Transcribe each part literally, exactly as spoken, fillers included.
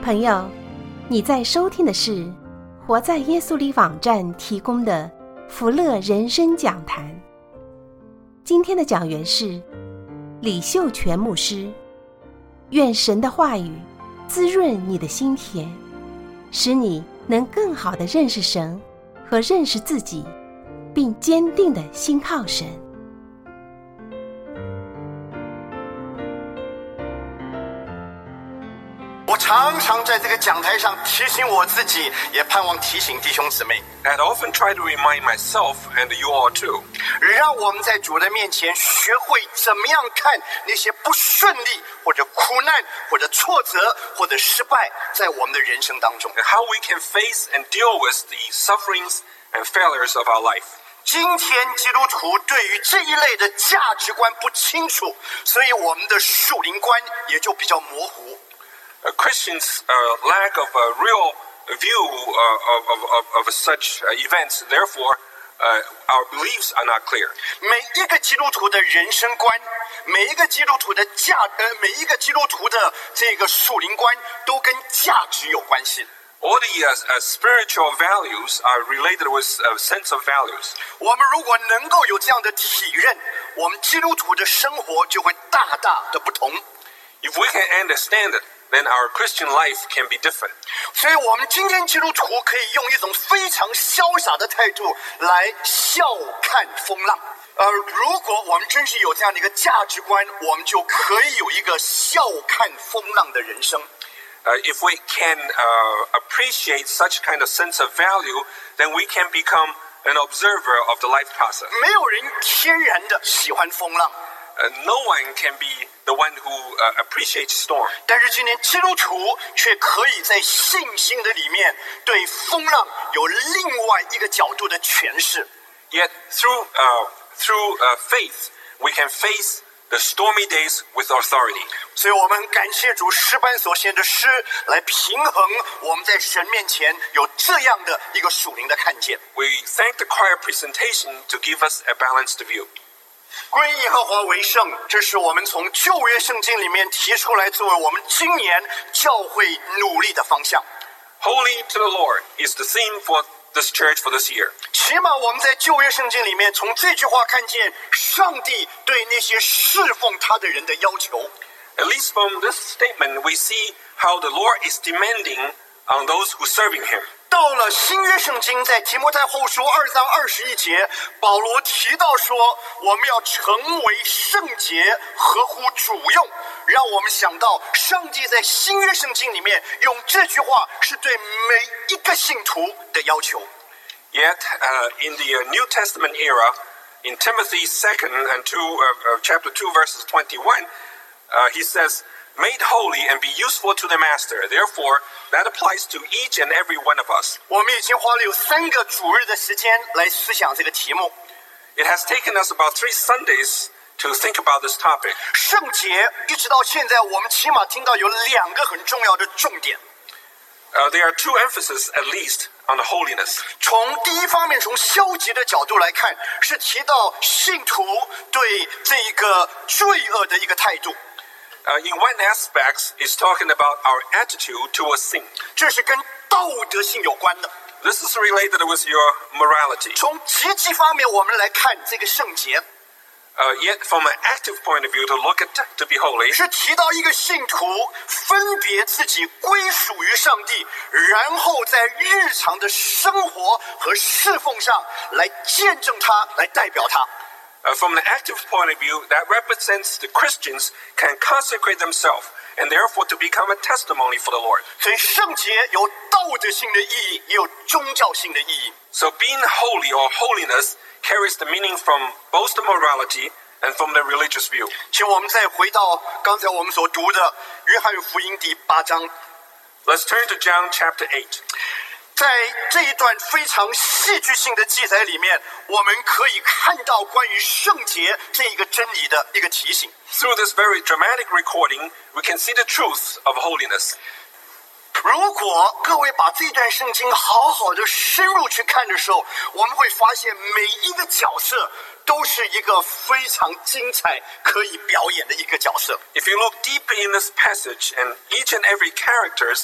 朋友，你在收听的是活在耶稣里网站提供的福乐人生讲坛。今天的讲员是李秀全牧师。愿神的话语滋润你的心田，使你能更好地认识神和认识自己，并坚定地信靠神。 我常常在这个讲台上提醒我自己，也盼望提醒弟兄姊妹。 And I often try to remind myself, and you all too. 让我们在主的面前学会怎么样看那些不顺利或者苦难或者挫折或者失败在我们的人生当中。 And how we can face and deal with the sufferings and failures of our life. 今天基督徒对于这一类的价值观不清楚，所以我们的属灵观也就比较模糊。 Uh, Christians' uh, lack of a real view uh, of, of, of such uh, events, therefore, uh, our beliefs are not clear. 每一个基督徒的人生观，每一个基督徒的价，呃，每一个基督徒的这个属灵观，都跟价值有关系。 All the uh, uh, spiritual values are related with a sense of values. 我们如果能够有这样的体认，我们基督徒的生活就会大大的不同。 If we can understand it, then our Christian life can be different. 所以我们今天基督徒可以用一种非常潇洒的态度来笑看风浪。呃，如果我们真是有这样的一个价值观，我们就可以有一个笑看风浪的人生。 Uh, if we can uh, appreciate such kind of sense of value, then we can become an observer of the life process. 没有人天然的喜欢风浪。 Uh, no one can be the one who uh, appreciates storm. 但是今天基督徒却可以在信心的里面对风浪有另外一个角度的诠释。 Yet through uh, through uh, faith, we can face the stormy days with authority. 所以我们感谢主诗班所献的诗来平衡我们在神面前有这样的一个属灵的看见。 We thank the choir presentation to give us a balanced view. 归耶和华为圣，这是我们从旧约圣经里面提出来作为我们今年教会努力的方向。 Holy to the Lord is the theme for this church for this year. 起码我们在旧约圣经里面从这句话看见上帝对那些侍奉他的人的要求。 At least from this statement, we see how the Lord is demanding on those who are serving Him. 到了新约圣经，在提摩太后书二章二十一节，保罗提到说，我们要成为圣洁，合乎主用，让我们想到上帝在新约圣经里面用这句话是对每一个信徒的要求。 Yet, uh, in the uh, New Testament era, in Timothy second and two, uh, uh, chapter two, verses twenty-one, uh, he says, "Made holy and be useful to the master." Therefore, that applies to each and every one of us. 我们已经花了有三个主日的时间来思想这个题目。 It has taken us about three Sundays to think about this topic. 圣洁一直到现在，我们起码听到有两个很重要的重点。 Uh, there are two emphases, at least, on the holiness. 从第一方面，从消极的角度来看，是提到信徒对这一个罪恶的一个态度。 Uh, in one aspect, it's talking about our attitude towards sin. 这是跟道德性有关的。 This is related with your morality. 从积极方面，我们来看这个圣洁， Uh, yet, from an active point of view, to look at to be holy, 是提到一个信徒分别自己归属于上帝，然后在日常的生活和侍奉上来见证他，来代表他。 Uh, from the active point of view, that represents the Christians can consecrate themselves and therefore to become a testimony for the Lord. 所以圣洁有道德性的意义，也有宗教性的意义。 So being holy or holiness carries the meaning from both the morality and from the religious view. 请我们再回到刚才我们所读的约翰福音第八章。 Let's turn to John chapter eight. 在这一段非常戏剧性的记载里面，我们可以看到关于圣洁这一个真理的一个提醒。 Through this very dramatic recording, we can see the truth of holiness. 如果各位把这段圣经好好的深入去看的时候，我们会发现每一个角色都是一个非常精彩可以表演的一个角色。 If you look deep in this passage, and each and every characters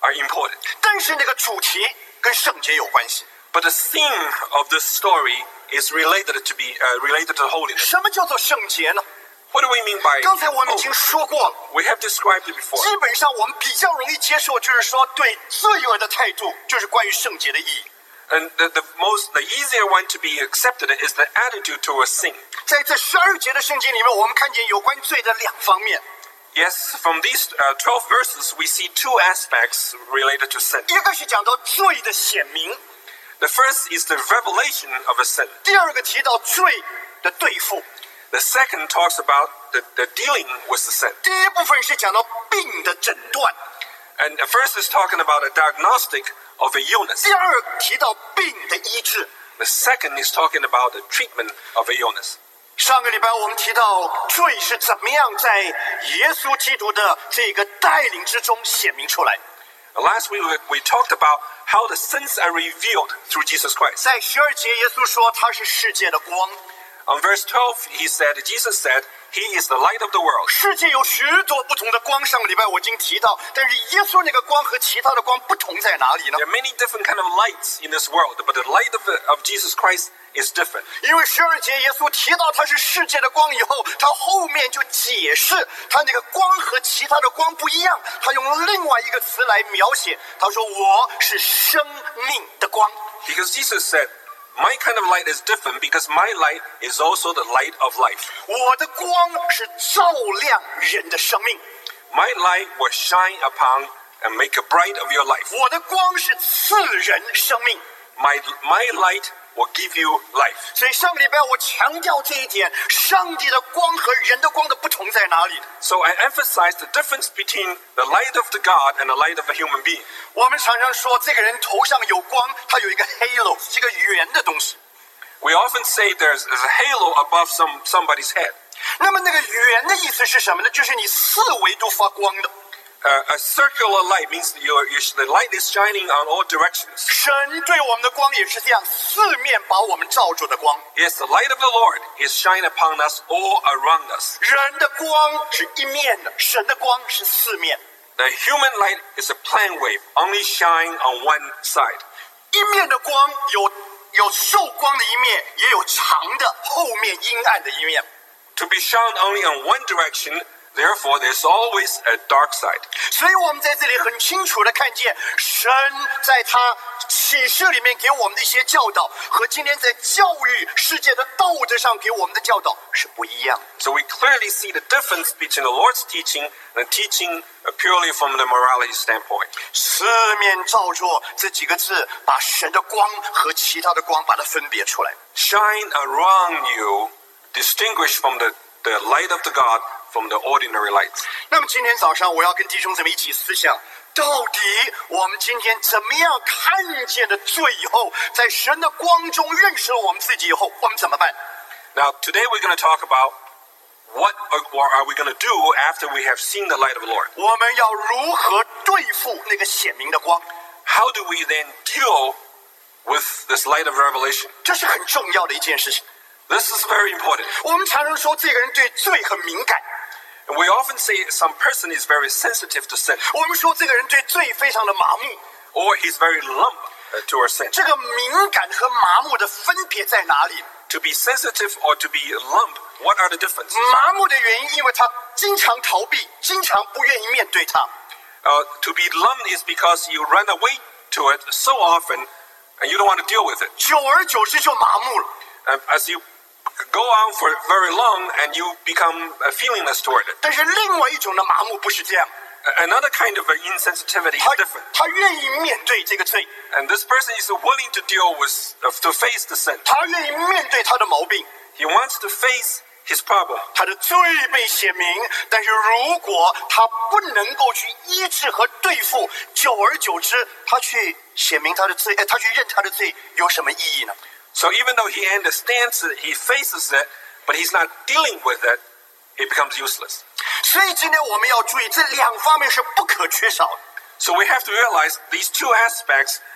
are important. 但是那个主题跟圣洁有关系。 But the theme of this story is related to be uh, related to holiness. 什么叫做圣洁呢？ What do we mean by? 刚才我们已 Oh, 经说过了， we have described it before. 基本上我们比较容易接受，就是说对罪恶的态度，就是关于圣洁的意义。 And the, the most, the easier one to be accepted is the attitude towards sin. 在这十二节的圣经里面，我们看见有关罪的两方面， Yes, from these uh, twelve verses, we see two aspects related to sin. 一个是讲到罪的显明， The first is the revelation of a sin. 第二个提到罪的对付。 The second talks about the, the dealing with the sin. 第一部分是讲到病的诊断， And the first is talking about a diagnostic of a illness. 第二提到病的医治。 The second is talking about the treatment of a illness. 上个礼拜我们提到罪是怎么样在耶稣基督的这个带领之中显明出来。 Last week we, we talked about how the sins are revealed through Jesus Christ. 在十二节，耶稣说他是世界的光。 On verse twelve, he said, Jesus said, He is the light of the world. 世界有许多不同的光，上个礼拜我已经提到，但是耶稣那个光和其他的光不同在哪里呢？ There are many different kind of lights in this world, but the light of, the, of Jesus Christ is different. 因为十二节耶稣提到他是世界的光以后，他后面就解释他那个光和其他的光不一样，他用另外一个词来描写，他说我是生命的光。 Because Jesus said, My kind of light is different because my light is also the light of life. 我的光是照亮人的生命， My light will shine upon and make a bright of your life. 我的光是赐人生命。 My, my light will give you life. 所以上个礼拜我强调这一点，上帝的光和人的光的不同在哪里？ So I emphasize the difference between the light of the God and the light of a human being. 我们常常说这个人头上有光，他有一个 halo， 是一个圆的东西。 We often say there's, there's a halo above some, somebody's head. 那么那个圆的意思是什么呢？就是你四维都发光的。 Uh, a circular light means that your, your, the light is shining on all directions. 神对我们的光也是这样，四面把我们照住的光。 Yes, the light of the Lord is shining upon us all around us. 人的光是一面的，神的光是四面。 The human light is a plane wave, only shine on one side. 一面的光有有受光的一面，也有长的后面阴暗的一面。 To be shone only on one direction, therefore there's always a dark side. 所以我们在这里很清楚的看见，神在他启示里面给我们的一些教导，和今天在教育世界的道德上给我们的教导是不一样的。 So we clearly see the difference between the Lord's teaching and teaching purely from the morality standpoint. 四面照着这几个字，把神的光和其他的光把它分别出来。 Shine around you, distinguished from the, the light of the God from the ordinary lights. 那么今天早上我要跟弟兄姊妹一起思想，到底我们今天怎么样看见了罪以后，在神的光中认识了我们自己以后，我们怎么办？ Now, today we're going to talk about what or are we going to do after we have seen the light of the Lord. 我们要如何对付那个显明的光？ How do we then deal with this light of revelation? 这是很重要的一件事情。 This is very important. 我们常常说这个人对罪很敏感， And we often say some person is very sensitive to sin, 我们说这个人对罪非常的麻木。 or he's very lump uh, towards sin. 这个敏感和麻木的分别在哪里？ To be sensitive or to be lump, what are the differences? 麻木的原因，因为他经常逃避，经常不愿意面对它。 Uh, to be lump is because you run away to it so often and you don't want to deal with it. 久而久之就麻木了。 Um, as you go on for very long and you become uh, feelingless toward it. 但是另外一种的麻木不是这样， Another kind of uh, insensitivity is 他 different. 他愿意面对这个罪， And this person is willing to deal with, uh, to face the sin. 他愿意面对他的毛病， He wants to face his problem. 他的罪被显明。但是如果他不能够去医治和对付，久而久之，他去显明他的罪，哎，他去认他的罪，有什么意义呢？ So even though he understands it, he faces it, but he's not dealing with it, it becomes useless. 所以今天我们要注意，这两方面是不可缺少的。 So we have to realize these two aspects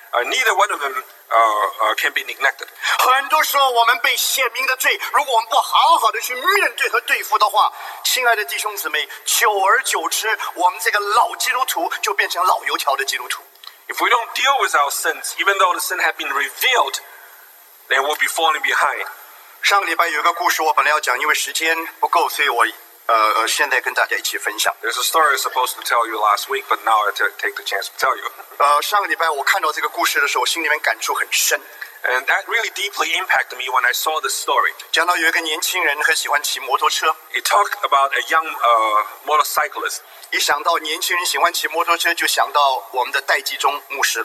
uh, neither one of them uh, uh, can be neglected. 很多时候我们被显明的罪，如果我们不好好的去面对和对付的话，亲爱的弟兄姊妹，久而久之，我们这个老基督徒就变成老油条的基督徒。 If we don't deal with our sins, even though the sin had been revealed, then we'll be falling behind. 上个礼拜有一个故事，我本来要讲，因为时间不够，所以我呃呃现在跟大家一起分享。 There's a story I was supposed to tell you last week, but now I t- take the chance to tell you. 呃，上个礼拜我看到这个故事的时候，心里面感触很深。 And that really deeply impacted me when I saw this story. 讲到有一个年轻人很喜欢骑摩托车， It talked about a young uh, motorcyclist. 一想到年轻人喜欢骑摩托车，就想到我们的戴季忠牧师。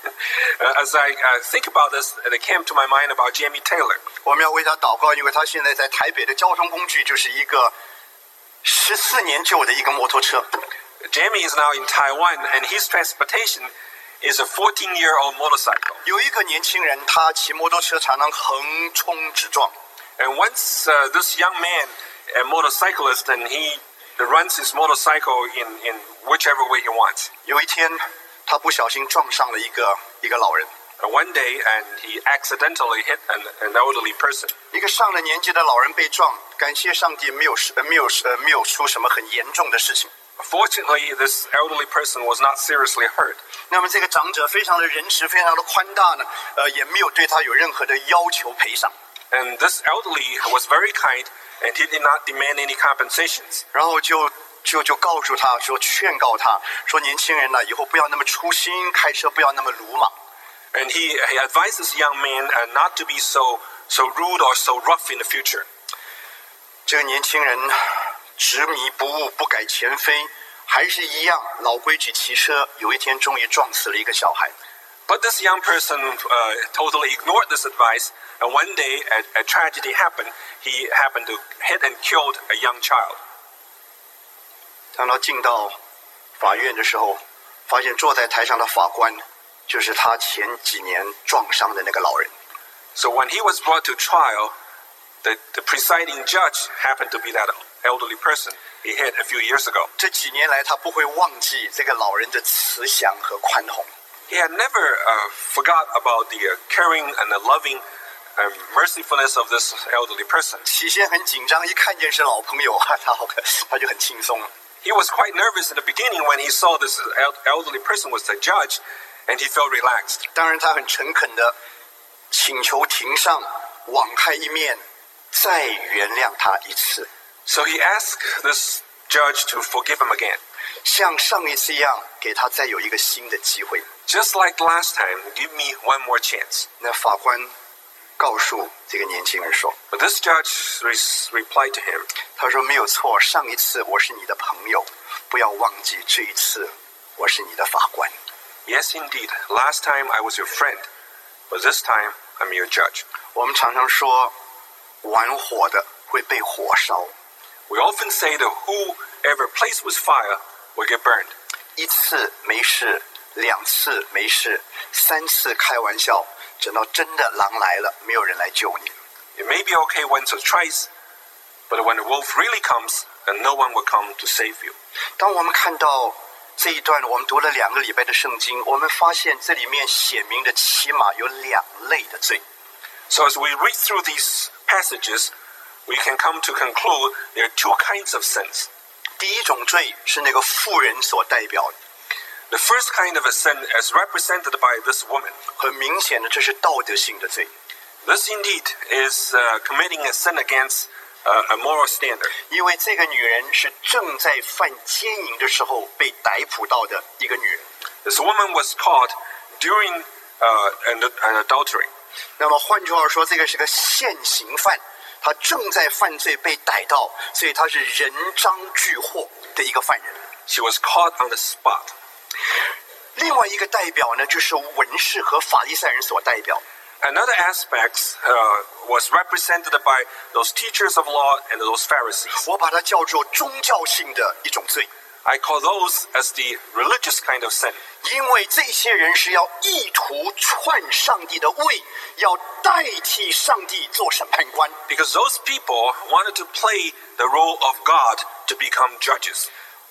uh, as I uh, think about this, it came to my mind about Jamie Taylor. 我们要为他祷告，因为他现在在台北的交通工具就是一个十四年旧的一个摩托车。 Jamie is now in Taiwan, and his transportation is a fourteen-year-old motorcycle. 有一个年轻人，他骑摩托车常常横冲直撞。 And once uh, this young man, a motorcyclist, and he runs his motorcycle in, in whichever way he wants. 有一天，他不小心撞上了一个一个老人。 And one day, and he accidentally hit an, an elderly person. 一个上了年纪的老人被撞，感谢上帝没有呃没有呃没有出什么很严重的事情。 Fortunately, this elderly person was not seriously hurt. 那么这个长者非常的仁慈，非常的宽大呢，呃，也没有对他有任何的要求赔偿。 And this elderly was very kind, and he did not demand any compensations. 然后就就就告诉他说，劝告他说，年轻人呢，以后不要那么粗心，开车不要那么鲁莽。 And he, he advised this young man uh, not to be so so rude or so rough in the future. 这个年轻人执迷不悟，不改前非，还是一样老规矩骑车。有一天，终于撞死了一个小孩。 But this young person uh, totally ignored this advice, and one day a, a tragedy happened. He happened to hit and killed a young child. 当他进到法院的时候，发现坐在台上的法官就是他前几年撞伤的那个老人。 So when he was brought to trial, the, the presiding judge happened to be that elderly person he hit a few years ago. 这几年来，他不会忘记这个老人的慈祥和宽宏。 He had never uh, forgot about the uh, caring and the loving um, mercifulness of this elderly person. 起先很紧张，一看见是老朋友，他好他就很轻松了。 He was quite nervous in the beginning when he saw this elderly person was the judge, and he felt relaxed. 当然，他很诚恳的请求庭上网开一面，再原谅他一次， So he asked this judge to forgive him again. 像上一次一样，给他再有一个新的机会。 Just like last time, give me one more chance. 那法官告诉这个年轻人说 But this judge re- replied to him, 他说没有错，上一次我是你的朋友，不要忘记这一次我是你的法官。 Yes, indeed, last time I was your friend, but this time I'm your judge. 我们常常说，玩火的会被火烧， We often say that whoever plays with fire will get burned. 一次没事，两次没事，三次开玩笑，等到真的狼来了，没有人来救你。 It may be okay once or twice, but when the wolf really comes, then no one will come to save you. 当我们看到这一段，我们读了两个礼拜的圣经，我们发现这里面写明的起码有两类的罪。 So as we read through these passages, we can come to conclude there are two kinds of sins. 第一种罪是那个妇人所代表的， The first kind of a sin is represented by this woman. 很明显的，这是道德性的罪， This indeed is uh, committing a sin against uh, a moral standard. 因为这个女人是正在犯奸淫的时候被逮捕到的一个女人。 This woman was caught during uh, an, an adultery. 那么换句话说，这个是个现行犯，他正在犯罪被逮到，所以他是人赃俱获的一个犯人。 She was caught on the spot. 另外一个代表呢，就是文士和法利赛人所代表。 Another aspect uh, was represented by those teachers of law and those Pharisees. 我把它叫做宗教性的一种罪， I call those as the religious kind of sin. 因为这些人是要意图篡上帝的位，要代替上帝做审判官。 Because those people wanted to play the role of God to become judges.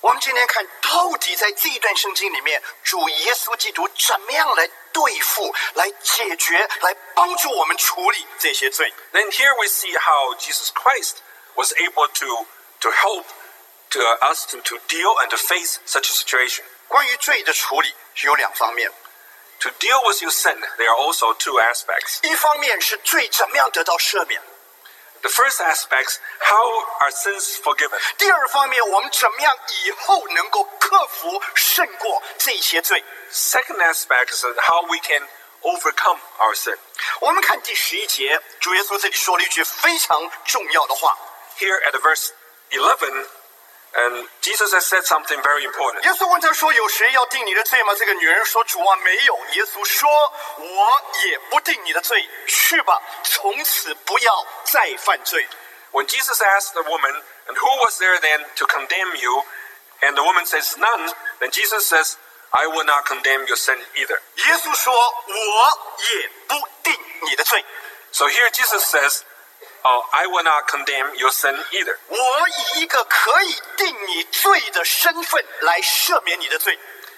我们今天看到底在这一段圣经里面，主耶稣基督怎么样来对付、来解决、来帮助我们处理这些罪。 Then here we see how Jesus Christ was able to, to help to, uh, us to, to deal and to face such a situation. 关于罪的处理有两方面， To deal with your sin, there are also two aspects. 一方面是罪怎么样得到赦免， The first aspect, how are sins forgiven? 第二方面我们怎么样以后能够克服、胜过这些罪。 Second aspect is how we can overcome our sin. 我们看第十一节，主耶稣这里说了一句非常重要的话。 Here at verse eleven, and Jesus has said something very important. 耶稣问他说：“有谁要定你的罪吗？”这个女人说：“主啊，没有。”耶稣说：“我也不定你的罪，去吧，从此不要再犯罪。” When Jesus asked the woman, and who was there then to condemn you? And the woman says, none. Then Jesus says, I will not condemn your sin either. 耶稣说：“我也不定你的罪。” So here Jesus says, oh, I will not condemn your sin either. 我以一个可以定你罪的身份来赦免你的罪。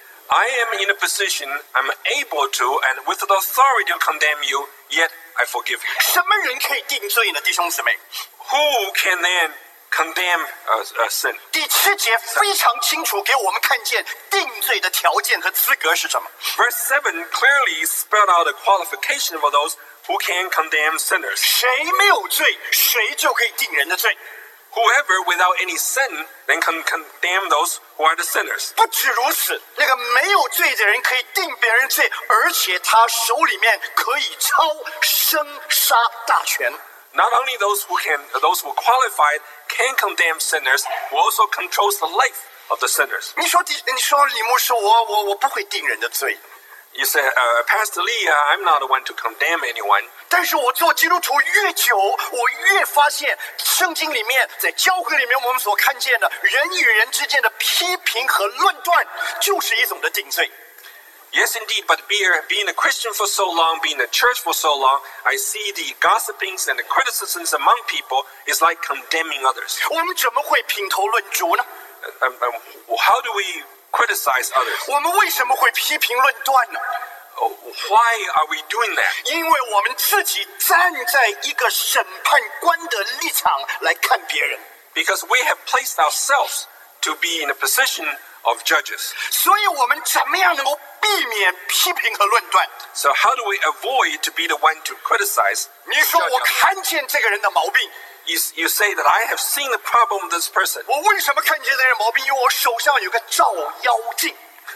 I am in a position, I'm able to, and with the authority to condemn you, yet I forgive you. 什么人可以定罪呢？弟兄姊妹， Who can then condemn uh, uh, sin? 第七节非常清楚给我们看见定罪的条件和资格是什么。 Verse seven clearly spelled out the qualification for those who can condemn sinners. 谁没有罪，谁就可以定人的罪。 Whoever without any sin then can condemn those who are the sinners. 不止如此，那个没有罪的人可以定别人罪，而且他手里面可以操生杀大权。 Not only those who can, those who are qualified can condemn sinners, who also controls the life of the sinners. 你说，你说李牧师，我我我不会定人的罪， You say, uh, Pastor Lee, uh, I'm not the one to condemn anyone. 但是我做基督徒越久，我越发现圣经里面，在教会里面我们所看见的人与人之间的批评和论断，就是一种的定罪。 Yes, indeed, but being, being a Christian for so long, being a church for so long, I see the gossipings and the criticisms among people is like condemning others. 我们怎么会品头论足呢？ Um, um, how do we criticize others? 我们为什么会批评论断呢？ Oh, why are we doing that? 因为我们自己站在一个审判官的立场来看别人， Because we have placed ourselves to be in a position of judges. 所以我们怎么样能够避免批评和论断？ So how do we avoid to be the one to criticize? 你说 judge 我 others? 看见这个人的毛病， You, you say that I have seen the problem with this person. 我为什么看见这个人毛病？因为我手上有个照妖镜。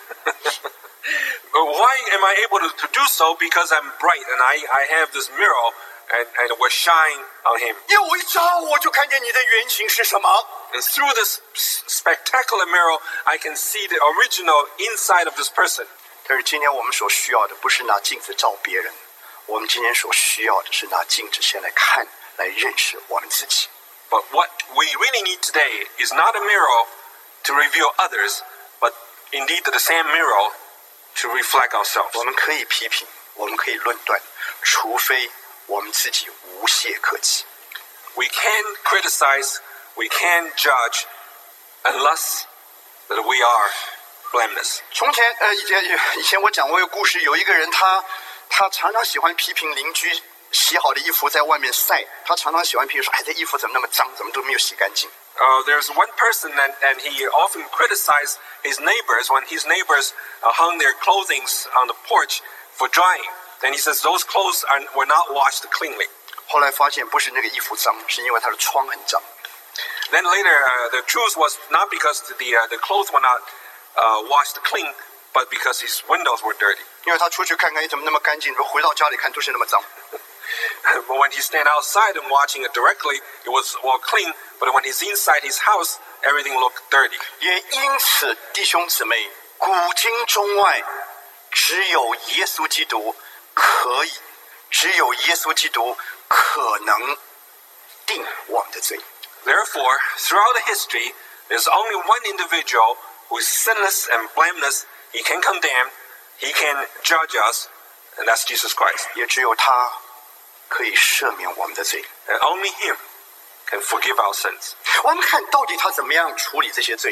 Why am I able to, to do so? Because I'm bright and I, I have this mirror and, and it will shine on him. 因为我一照，我就看见你的原型是什么。 And through this s- spectacular mirror, I can see the original inside of this person. 但是今天我们所需要的不是拿镜子照别人，我们今天所需要的是拿镜子先来看，来认识我们自己。 But what we really need today is not a mirror to reveal others, but indeed the same mirror to reflect ourselves. 我们可以批评，我们可以论断，除非我们自己无懈可击。 We can criticize, we can judge, unless that we are blameless. 从前，呃，以前以前我讲过一个故事，有一个人他他常常喜欢批评邻居洗好的衣服在外面晒，他常常喜欢批评说：“哎，这衣服怎么那么脏，怎么都没有洗干净。” Uh, there's one person and, and he often criticized his neighbors when his neighbors uh, hung their clothing on the porch for drying. Then he says those clothes are, were not washed cleanly. 后来发现不是那个衣服脏，是因为他的窗很脏。 Then later, uh, the truth was not because the, uh, the clothes were not uh, washed clean, but because his windows were dirty. 因为他出去看看，哎，怎么那么干净？回到家里看都是那么脏。 But when he stand outside and watching it directly, it was all clean. But when he's inside his house, everything looked dirty. 也因此，弟兄姊妹，古今中外，只有耶稣基督可以，只有耶稣基督可能定我们的罪。 Therefore, throughout the history, there's only one individual who is sinless and blameless. He can condemn, he can judge us, and that's Jesus Christ. 也只有他可以赦免我们的罪。 And only him can forgive our sins. 我们看到底他怎么样处理这些罪。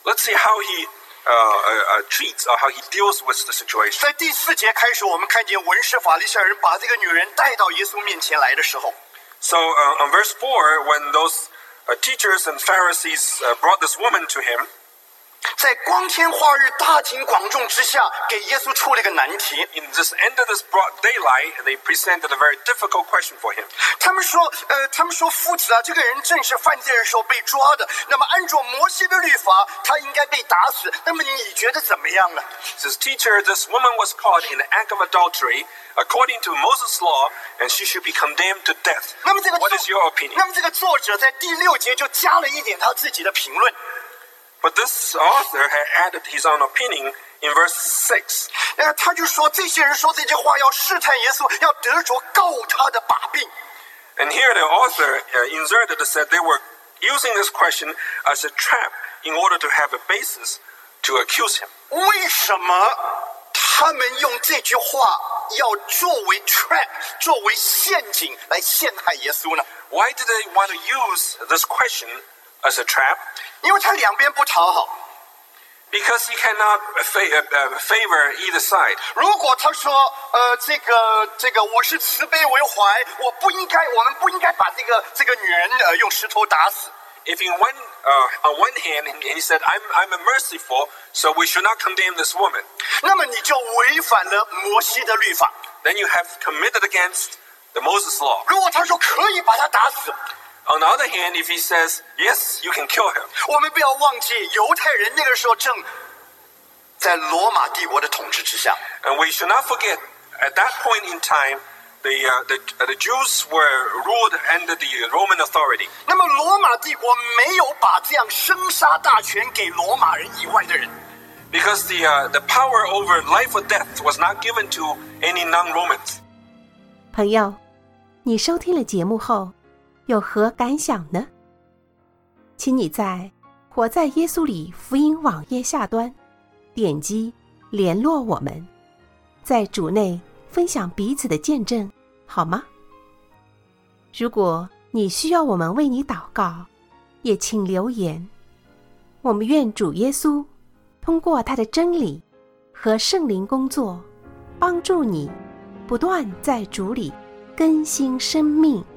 Let's see how he uh, uh, uh, treats or how he deals with the situation. 在第四节开始，我们看见文士法利赛人把这个女人带到耶稣面前来的时候， So uh, on verse four, when those uh, teachers and Pharisees uh, brought this woman to him, 在光天化日、大庭广众之下，给耶稣出了一个难题。 in this end of this broad daylight, they presented a very difficult question for him. 他们说，呃，他们说夫子啊，这个人正是犯罪的时候被抓的。那么按照摩西的律法，他应该被打死。那么你觉得怎么样呢？ Says, teacher, this woman was caught in the act of adultery according to Moses' law, and she should be condemned to death. 那么这个 What 作 is your opinion? 那么这个作者在第六节就加了一点他自己的评论。 But this author had added his own opinion in verse six. 呃，他就说这些人说这些话要试探耶稣，要得着告他的把柄。 And here the author uh, inserted and said they were using this question as a trap in order to have a basis to accuse him. 为什么他们用这句话要作为 trap， 作为陷阱来陷害耶稣呢？ Why did they want to use this question as a trap? 因为他两边不讨好。 Because he cannot fa- uh, favor either side. 如果他说，呃，这个这个我是慈悲为怀，我不应该，我们不应该把这个这个女人呃用石头打死。 If in one, uh, on one hand, and he said, I'm, I'm merciful, so we should not condemn this woman. 那么你就违反了摩西的律法。 Then you have committed against the Moses law. 如果他说可以把他打死， On the other hand, if he says, yes, you can kill him. 我们不要忘记，犹太人那个时候正在罗马帝国的统治之下。 And we should not forget, at that point in time, the, uh, the, uh, the Jews were ruled under the Roman authority. 那么罗马帝国没有把这样生杀大权给罗马人以外的人。 Because the, uh, the power over life or death was not given to any non-Romans. 朋友，你收听了节目后，有何感想呢？请你在活在耶稣里福音网页下端点击联络我们，在主内分享彼此的见证，好吗？如果你需要我们为你祷告，也请留言。我们愿主耶稣通过他的真理和圣灵工作，帮助你不断在主里更新生命。